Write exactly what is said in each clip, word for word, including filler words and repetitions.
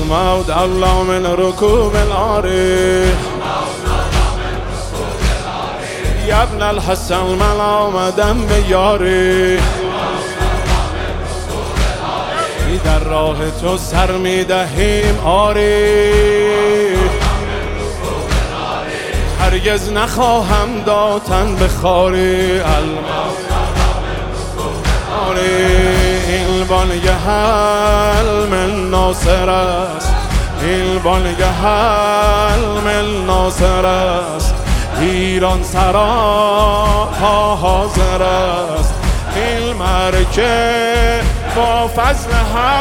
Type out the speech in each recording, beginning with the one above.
الموت الله من ركوب العاري يا ابن الحسن من آمدم به یاری در راه تو سر می دهیم آری هرگز نخواهم دادن به خاری این بانگه حلم ناصر است این بانگه حلم ناصر است ایران سرا حاضر است این مرکه با فضل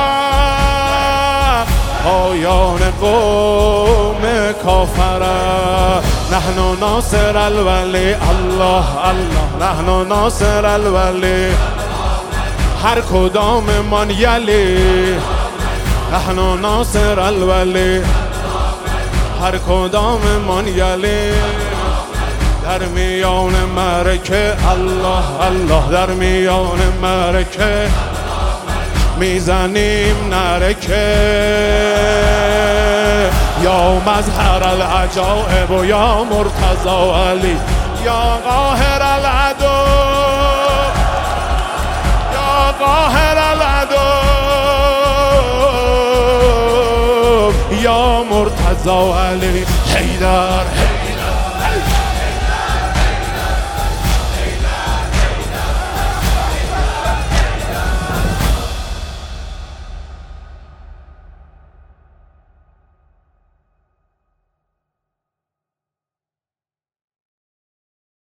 حق پایان قوم کافر نحن ناصر الولی الله الله نحن ناصر الولی هر کدام من یلی نحن ناصر الولی هر کدام من یلی در میان مرکه الله الله در میان مرکه میزنیم نرکه یا مظهر العجائب و یا مرتضی علی یا قاهر العدو یا قاهر العدو یا مرتضی علی حیدر